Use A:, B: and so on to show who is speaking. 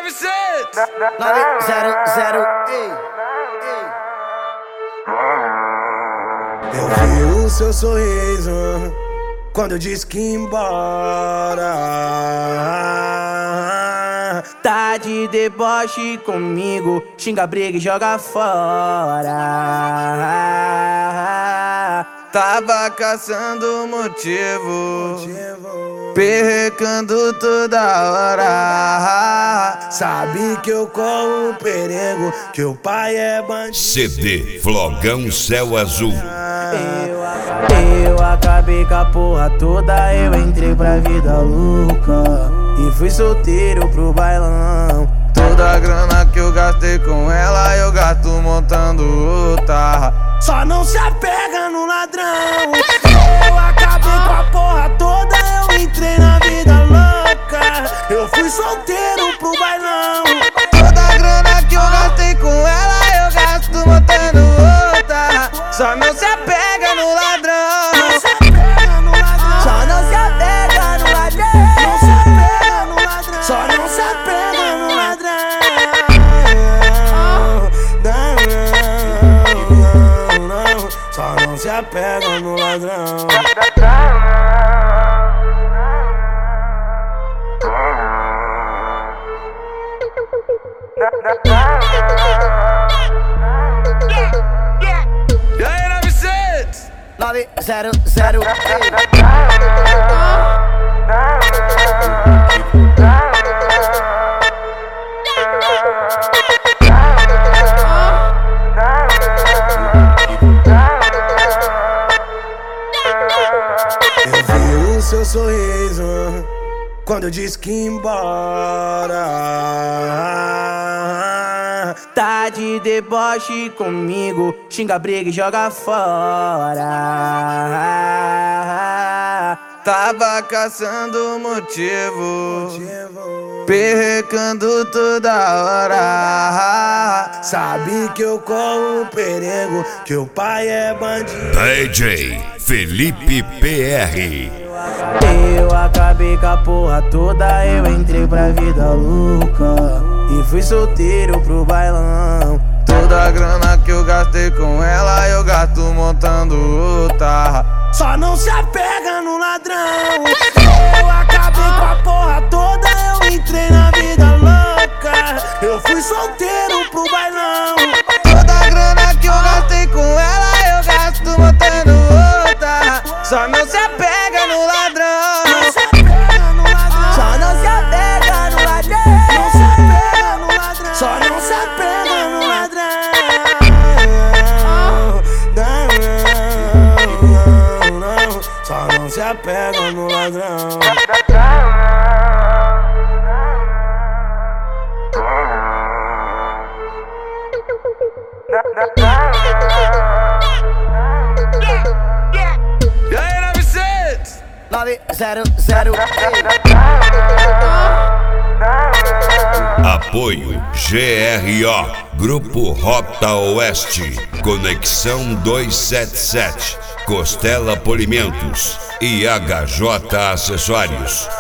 A: 900, ei.
B: Eu vi o seu sorriso quando eu disse que ia embora.
A: Tá de deboche comigo, xinga, briga e joga fora.
C: Tava caçando motivo, perrecando toda hora.
B: Sabe que eu corro perigo, que o pai é bandido.
D: CD Flogão Céu Azul.
A: Eu acabei com a porra toda, eu entrei pra vida louca e fui solteiro pro bailão.
C: Toda a grana que eu gastei com ela, eu gasto montando outra.
B: Só não se apega no ladrão. Eu acabei com a porra toda, eu entrei na vida louca. Eu fui solteiro pro bailão.
C: Toda a grana que eu gastei com ela, eu gasto montando outra. Só não se apega no ladrão.
B: Não se apega no ladrão.
A: Só não se apega no ladrão.
B: Não se apega no ladrão. Só não se apega no ladrão. Não. Só não se apega no ladrão.
C: E aí, 900?
A: 900, ei.
B: Eu vi o seu sorriso quando eu disse que ia embora.
A: Tá de deboche comigo, xinga, briga e joga fora.
C: Tava caçando motivo, perrecando toda hora.
B: Sabe que eu corro perigo, que o pai é bandido.
D: DJ Felipe PR.
A: Eu acabei com a porra toda, eu entrei pra vida louca e fui solteiro pro bailão.
C: Toda a grana que eu gastei com ela, eu gasto montando outra.
B: Só não se apega no ladrão. Eu acabei com a porra toda, eu entrei na vida louca. Eu fui solteiro pro bailão.
C: Toda a grana que eu gastei com ela, eu gasto montando outra. Só não se apega no ladrão.
B: Não se apega no ladrão.
A: Só não se apega no ladrão.
B: Não se apega no ladrão. Só não se apega no ladrão. Não. Só não se apega no ladrão.
C: E aí, 900?
A: 900, ei.
D: Apoio GRO Grupo Rota Oeste, Conexão 277, Costela Polimentos e HJ Acessórios.